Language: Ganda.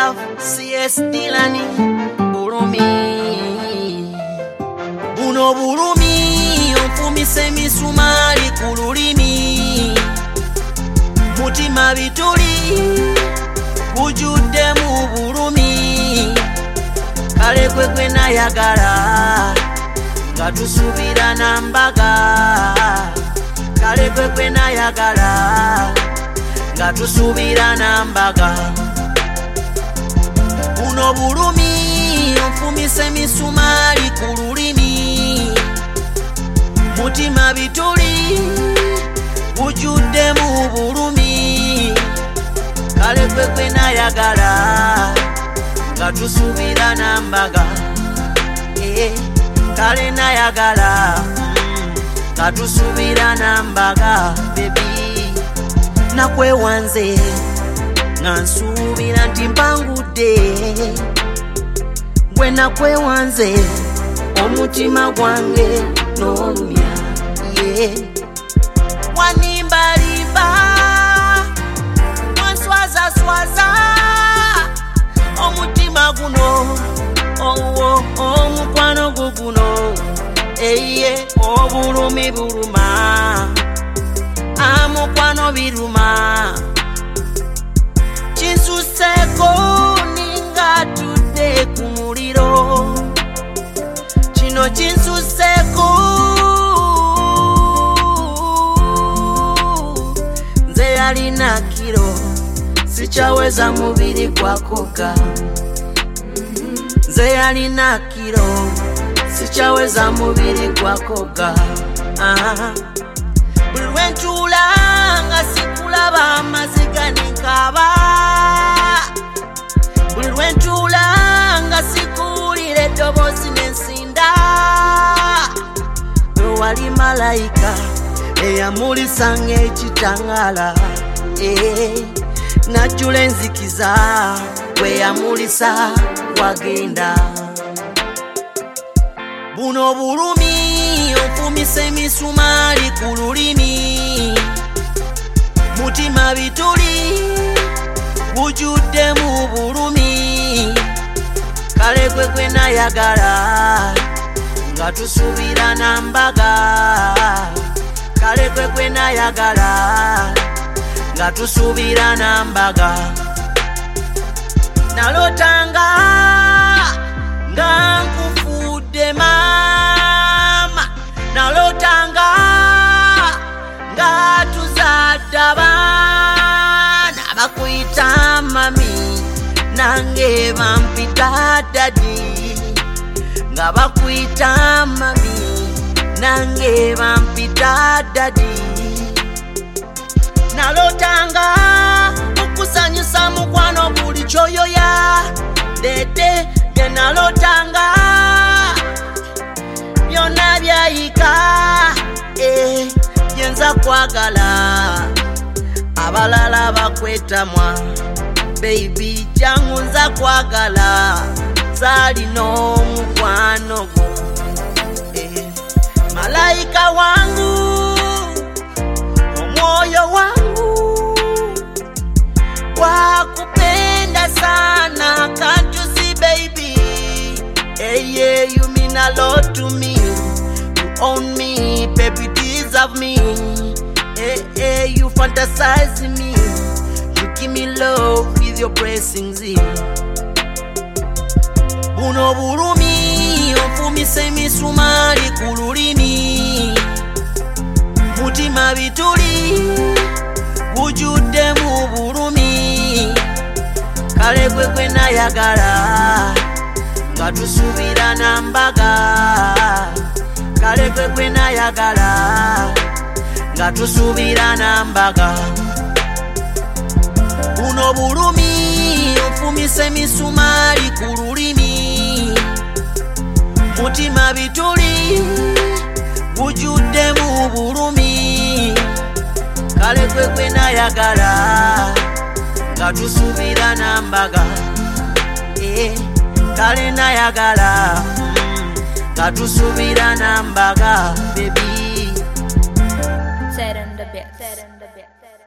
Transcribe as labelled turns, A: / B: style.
A: love, CS Dilani, Burumi. Buno Burumi, onfumise misumali kululimi. Mutima bituli, wujudde mu Burumi. Kale kwekwe nayagala, nga tusubira nambaga. Kale kwekwe nayagala, nga tusubira nambaga. Buno Burumi, onfumise misumali kululimi. Mutima bituli, wujudde mu Burumi. Kale kwekwe nayagala, nga tusubira nambaga. Kale nayagala, nga tusubira nambaga, baby. Nakwewanze nga nsubira nti mpangudde. Bwe nakwewanze omutima gwange n'olumya, wanimbalimba wanswazaswaza omutima guno, omukwano guguno, Oburumi buruma, amukwano biruma. Chinsuseko ninga tudde ku muliro, kino chinsuseko. Nze yalina kiro, sichaweza mubiri gwakoga. Nze yalina kiro, sichaweza mubiri gwakoga. Buli lwentula nga sikulaba amaziga nenkaba. Buli lwentula nga sikuwulira eddoboozi nensinda. Wali malayika eyamulisanga ekitangala, najjula enzikiza bwe yamulisa wagenda. Buno Burumi, onfumise misumali kululimi. Mutima bituli, wujudde mu Burumi. Kale kwekwe nayagala, nga tusubira nambaga. Kale kwekwe nayagala, nga tusubira nambaga. Nalotanga nga nkufudde mama, nalotanga nga tuzadde abaana bakuyita mami, nange bampita dadi. Nga bakuyita mami, nange bampita dadi. Nalotanga okusanyusa mukwano buli kyoyoya, dede bye nalotanga byonna byayika. Byenza kwagala abalala bakwetamwa, baby jangu nza kwagala zalina omukwano gwo. Malayika wangu, omwoyo wangu, wakupenda sana, can't you see baby? You mean a lot to me. You own me, baby deserve me. You fantasize me. You give me love with your blessings. Buno Burumi, onfumise misumali kululimi. Mutima bituli, wujudde mu Burumi. Kale kwekwe nayagala, nga tusubira nambaga. Kale kwekwe nayagala, nga tusubira nambaga. Buno Burumi, onfumise misumali kululimi. Mutima bituli, wujudde mu Burumi. Kale kwekwe nayagala, nga tusubira nambaga. Kale nayagala, nga tusubira nambaga, baby.
B: Said on the bit.